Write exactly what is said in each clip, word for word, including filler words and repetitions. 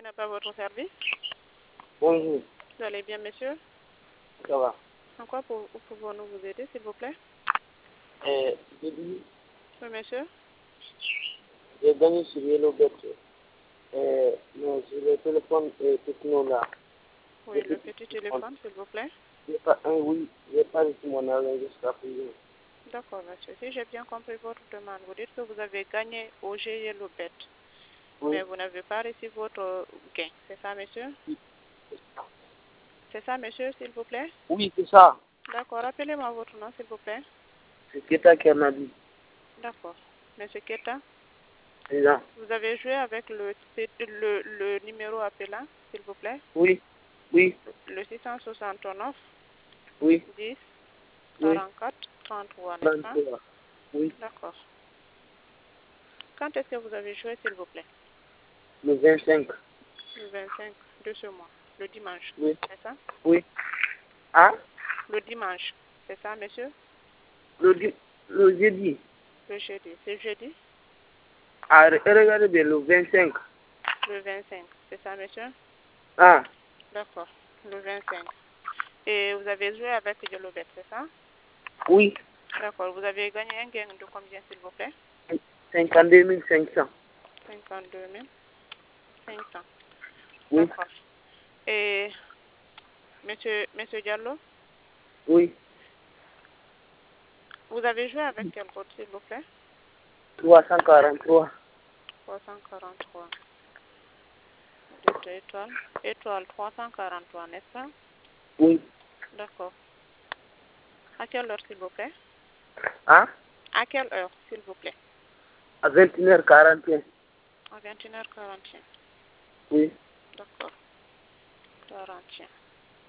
n'a pas votre service. Bonjour. Vous allez bien, monsieur? Ça va. En quoi pour- pouvons-nous vous aider, s'il vous plaît? Euh, j'ai dit, Oui, monsieur. j'ai gagné sur Yellowbet. Euh, non, sur le téléphone euh, techno là. Oui, Le le petit petit téléphone. téléphone, s'il vous plaît. J'ai pas un oui, j'ai pas reçu mon argent jusqu'à présent. D'accord, monsieur. Si j'ai bien compris votre demande, vous dites que vous avez gagné au G Yellowbet, Oui, mais vous n'avez pas reçu votre gain. C'est ça, monsieur? C'est ça, monsieur, s'il vous plaît? oui, c'est ça. D'accord. Rappelez-moi votre nom, s'il vous plaît. C'est Keta qui m'a dit. D'accord. Monsieur Keta, C'est ça. vous avez joué avec le, le, le numéro appelant, s'il vous plaît? Oui, oui, Le six cent soixante-neuf, oui, dix, oui. quarante-quatre, trente-trois, n'est-ce pas? trente-trois. Oui, D'accord. Quand est-ce que vous avez joué, s'il vous plaît? le vingt-cinq. Le vingt-cinq de ce mois, le dimanche, Oui, c'est ça? oui. Hein? Le dimanche, c'est ça, monsieur? Le, di- le jeudi. Le jeudi, c'est jeudi? Ah, re- regardez bien, le vingt-cinq. Le vingt-cinq, c'est ça, monsieur? Ah, D'accord, le vingt-cinq. Et vous avez joué avec Yellowbet, c'est ça? oui. D'accord, vous avez gagné un gain de combien, s'il vous plaît? cinquante-deux mille cinq cents. cinquante-deux mille cinq cents. Oui, D'accord. Et monsieur, monsieur Diallo, oui. vous avez joué avec quel code, s'il vous plaît? trois cent quarante-trois. trois cent quarante-trois. Dites étoile. Étoile trois cent quarante-trois, n'est-ce pas? Oui. D'accord. À quelle heure, s'il vous plaît? Hein? À quelle heure, s'il vous plaît? À vingt et une heures quarante et un. À vingt et une heures quarante et un. Oui. D'accord. quarante et un.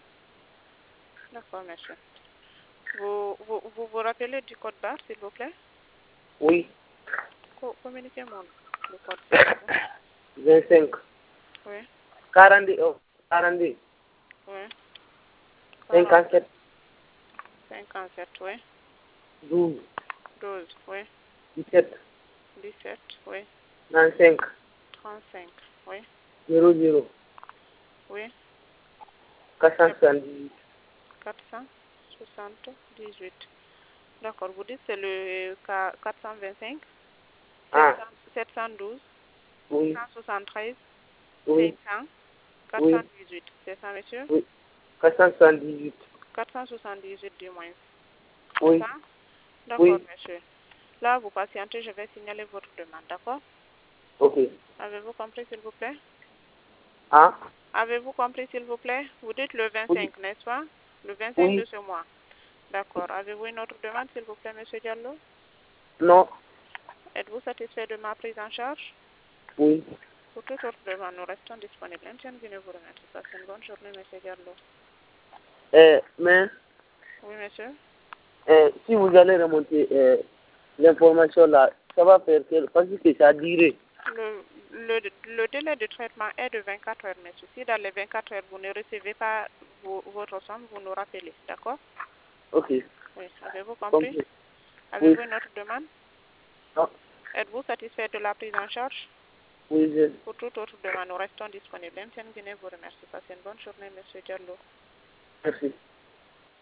D'accord, monsieur. Vous, vous, vous vous rappelez du code barre, s'il vous plaît? Oui. Co- Communiquez-moi le code, s'il vous plaît. vingt-cinq. Oui, quarante-deux. Oh, quarante-deux. oui. quarante, cinquante-sept. cinquante-sept, oui. douze. douze, oui. dix-sept. dix-sept, oui. trente-cinq. trente-cinq, oui. zéro zéro. Oui. quatre cent soixante-dix-huit. quatre cent soixante-dix-huit. D'accord, vous dites c'est le K- quatre cent vingt-cinq, Ah, sept cent douze, oui. cent soixante-treize, Oui. cinq cents, Oui. quatre cent dix-huit. C'est ça, monsieur? Oui. quatre cent soixante-dix-huit. quatre cent soixante-dix-huit du moins. C'est Oui. ça? D'accord, Oui. monsieur. Là, vous patientez, je vais signaler votre demande, d'accord? Ok. Avez-vous compris, s'il vous plaît? Hein? Avez-vous compris, s'il vous plaît? Vous dites le Oui. vingt-cinq, n'est-ce pas? Le vingt-cinq de Oui. ce mois. D'accord. Avez-vous une autre demande, s'il vous plaît, monsieur Diallo? Non. Êtes-vous satisfait de ma prise en charge? Oui. Pour toute autre demande, nous restons disponibles. Etienne Guinée vous remercie. Passez une bonne journée, monsieur Diallo. Euh, mais Oui, monsieur? euh, si vous allez remonter euh, l'information là, ça va faire quel... Parce que ça a duré. Le, le, le délai de traitement est de vingt-quatre heures, monsieur. Si dans les vingt-quatre heures, vous ne recevez pas vos- votre somme, vous nous rappelez, d'accord? Ok. Oui. Avez-vous compris? Compris. Oui. Avez-vous une autre demande? Non. Êtes-vous satisfait de la prise en charge? Oui, je... Pour toute autre demande, nous restons disponibles. Etienne Guinée vous remercie. Passez une bonne journée, monsieur Diallo. Merci.